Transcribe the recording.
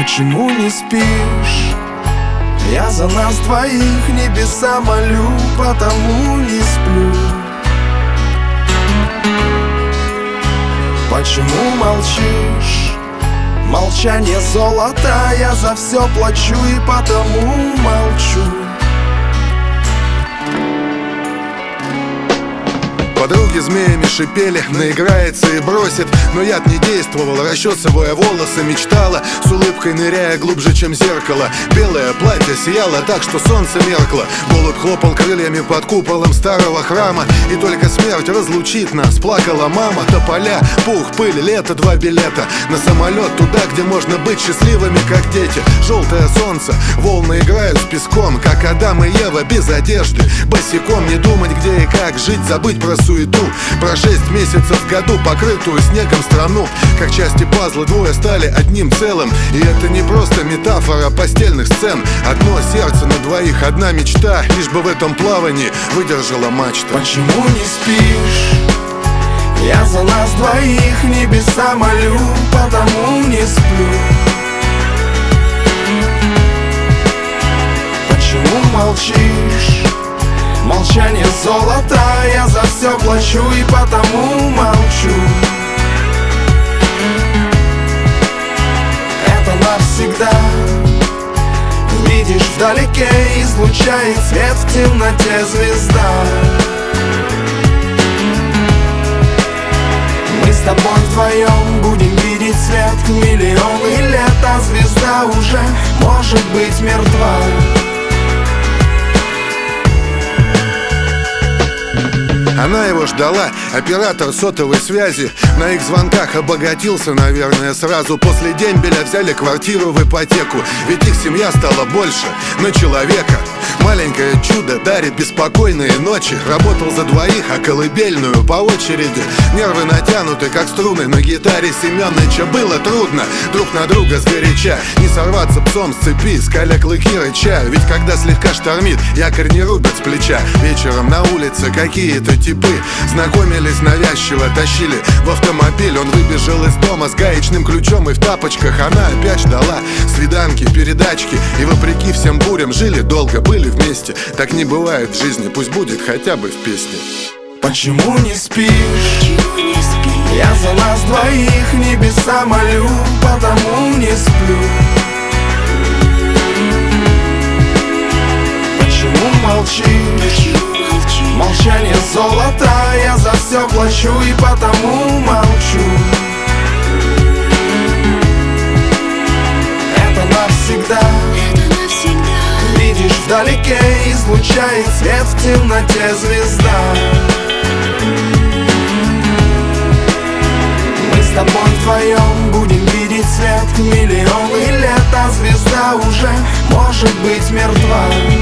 Почему не спишь? Я за нас двоих небеса молю, потому не сплю. Почему молчишь? Молчание золото, я за все плачу и потому молчу. Подруги змеями шипели, наиграется и бросит. Но яд не действовал, расчесывая волосы, мечтала, с улыбкой ныряя глубже, чем зеркало. Белое платье сияло так, что солнце меркло. Голубь хлопал крыльями под куполом старого храма. И только смерть разлучит нас, плакала мама. Тополя, пух, пыль, лето, 2 билета на самолет туда, где можно быть счастливыми, как дети. Желтое солнце, волны играют с песком, как Адам и Ева без одежды. Босиком не думать, где и как жить, забыть про суету, про 6 месяцев в году, покрытую снегом страну. Как части пазла двое стали одним целым. И это не просто метафора постельных сцен. Одно сердце на двоих, одна мечта, лишь бы в этом плавании выдержала мачта. Почему не спишь? Я за нас двоих небеса молю, потому не сплю. Почему молчишь? Молчание золото, я за все плачу и потому молчу. Это навсегда. Видишь, вдалеке излучает свет в темноте звезда. Мы с тобой вдвоем будем видеть свет миллионы лет, а звезда уже может быть мертва. Она его ждала, оператор сотовой связи. На их звонках обогатился, наверное, сразу. После дембеля взяли квартиру в ипотеку. Ведь их семья стала больше на человека. Маленькое чудо дарит беспокойные ночи. Работал за двоих, а колыбельную по очереди. Нервы натянуты, как струны на гитаре Семёныча. Было трудно друг на друга сгоряча. Не сорваться псом с цепи, скаля клыки рыча. Ведь когда слегка штормит, якорь не рубят с плеча. Вечером на улице какие-то типы знакомились навязчиво, тащили в автомобиль. Он выбежал из дома с гаечным ключом и в тапочках. Она опять ждала свиданки, передачки. И вопреки всем бурям жили долго, были вместе. Так не бывает в жизни, пусть будет хотя бы в песне. Почему не спишь? Я за нас двоих небеса молю, потому не сплю. Почему молчишь? Молчание золото, я за все плачу и потому молчу. Это навсегда. Видишь, вдалеке излучает свет в темноте звезда. Мы с тобой вдвоем будем видеть свет миллионы лет, а звезда уже может быть мертва.